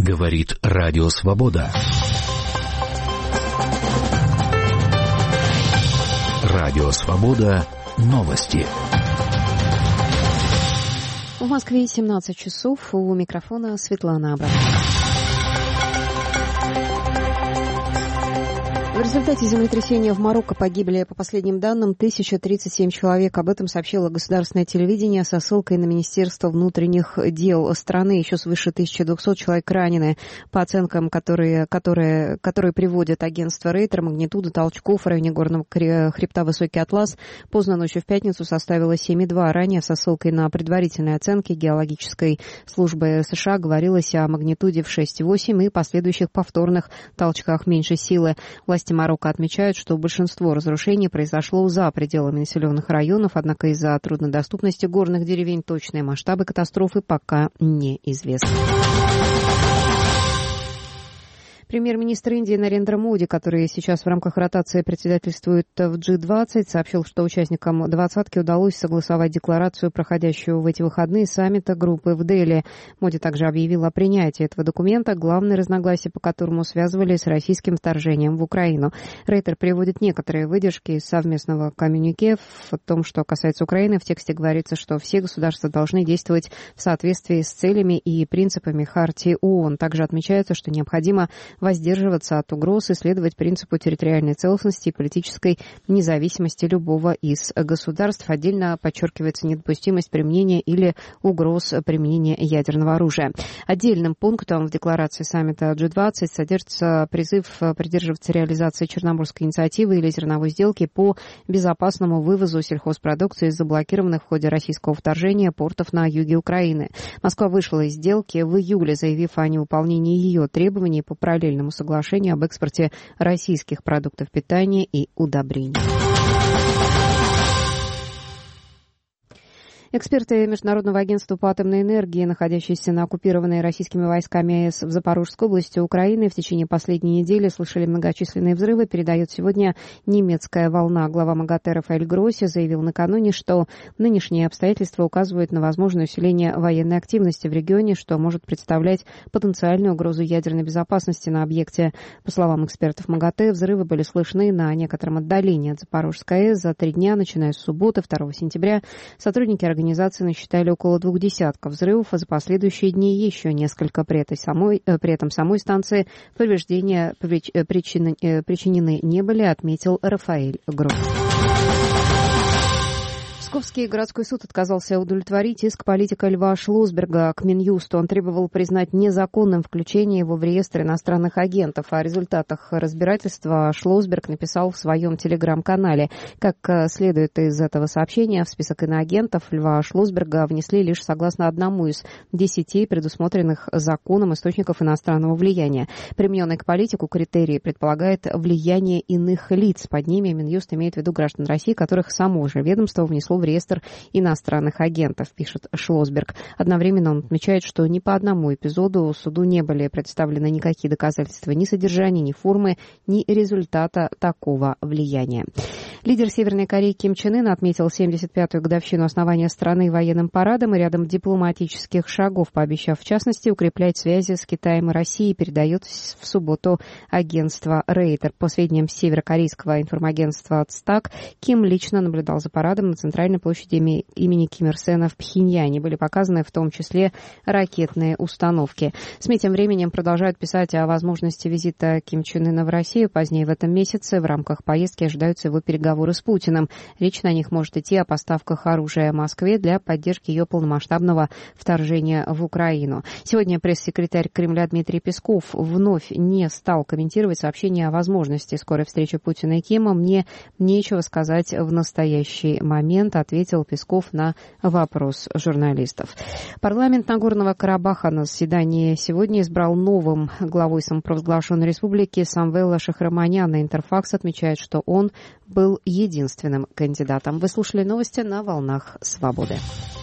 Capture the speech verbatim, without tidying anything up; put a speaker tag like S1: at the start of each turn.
S1: Говорит Радио Свобода. Радио Свобода. Новости.
S2: В Москве семнадцать часов. У микрофона Светлана Абрамова. В результате землетрясения в Марокко погибли, по последним данным, тысяча тридцать семь человек. Об этом сообщило государственное телевидение со ссылкой на Министерство внутренних дел страны. Еще свыше тысячи двухсот человек ранены. По оценкам, которые, которые, которые приводит агентство Рейтер, магнитуда толчков в районе горного хребта Высокий Атлас поздно ночью в пятницу составила семь и два. Ранее со ссылкой на предварительные оценки геологической службы США говорилось о магнитуде в шесть и восемь и последующих повторных толчках меньшей силы. Власти Марокко отмечают, что большинство разрушений произошло за пределами населенных районов, однако из-за труднодоступности горных деревень точные масштабы катастрофы пока неизвестны. Премьер-министр Индии Нарендра Моди, который сейчас в рамках ротации председательствует в джи двадцать, сообщил, что участникам двадцатки удалось согласовать декларацию, проходящую в эти выходные саммита группы в Дели. Моди также объявил о принятии этого документа, главные разногласия по которому связывали с российским вторжением в Украину. Рейтер приводит некоторые выдержки из совместного коммюнике. В том, что касается Украины, в тексте говорится, что все государства должны действовать в соответствии с целями и принципами Хартии ООН. Также отмечается, что необходимо воздерживаться от угроз и следовать принципу территориальной целостности и политической независимости любого из государств. Отдельно подчеркивается недопустимость применения или угроз применения ядерного оружия. Отдельным пунктом в декларации саммита джи двадцать содержится призыв придерживаться реализации Черноморской инициативы или зерновой сделки по безопасному вывозу сельхозпродукции из заблокированных в ходе российского вторжения портов на юге Украины. Москва вышла из сделки в июле, заявив о невыполнении ее требований по параллельному соглашению об экспорте российских продуктов питания и удобрений. Эксперты Международного агентства по атомной энергии, находящиеся на оккупированной российскими войсками АЭС в Запорожской области Украины, в течение последней недели слышали многочисленные взрывы, передает сегодня немецкая волна. Глава МАГАТЭ Рафаэль Гросси заявил накануне, что нынешние обстоятельства указывают на возможное усиление военной активности в регионе, что может представлять потенциальную угрозу ядерной безопасности на объекте. По словам экспертов МАГАТЭ, взрывы были слышны на некотором отдалении от Запорожской АЭС за три дня, начиная с субботы, второго сентября. Сотрудники организации Организации насчитали около двух десятков взрывов, а за последующие дни еще несколько. При, этой самой, при этом самой станции повреждения причины, причинены не были, отметил Рафаэль Гросси. Московский городской суд отказался удовлетворить иск политика Льва Шлосберга к Минюсту. Он требовал признать незаконным включение его в реестр иностранных агентов. О результатах разбирательства Шлосберг написал в своем телеграм-канале. Как следует из этого сообщения, в список иноагентов Льва Шлосберга внесли лишь согласно одному из десяти предусмотренных законом источников иностранного влияния. Примененный к политику критерий предполагает влияние иных лиц. Под ними Минюст имеет в виду граждан России, которых само же ведомство внесло в в реестр иностранных агентов, пишет Шлосберг. Одновременно он отмечает, что ни по одному эпизоду суду не были представлены никакие доказательства ни содержания, ни формы, ни результата такого влияния. Лидер Северной Кореи Ким Чен Ын отметил семьдесят пятую годовщину основания страны военным парадом и рядом дипломатических шагов, пообещав, в частности, укреплять связи с Китаем и Россией, передает в субботу агентство Рейтер. По сведениям северокорейского информагентства Цтак, Ким лично наблюдал за парадом на центральной площади имени Ким Ир Сена в Пхеньяне. Были показаны в том числе ракетные установки. СМИ тем временем продолжают писать о возможности визита Ким Чен Ына в Россию. Позднее в этом месяце в рамках поездки ожидаются его переговоры с Путиным. Речь на них может идти о поставках оружия Москве для поддержки ее полномасштабного вторжения в Украину. Сегодня пресс-секретарь Кремля Дмитрий Песков вновь не стал комментировать сообщение о возможности скорой встречи Путина и Кима. «Мне нечего сказать в настоящий момент», ответил Песков на вопрос журналистов. Парламент Нагорного Карабаха на заседании сегодня избрал новым главой самопровозглашенной республики Самвела Шахраманяна. Интерфакс отмечает, что он был единственным кандидатом. Вы слушали новости на волнах «Свободы».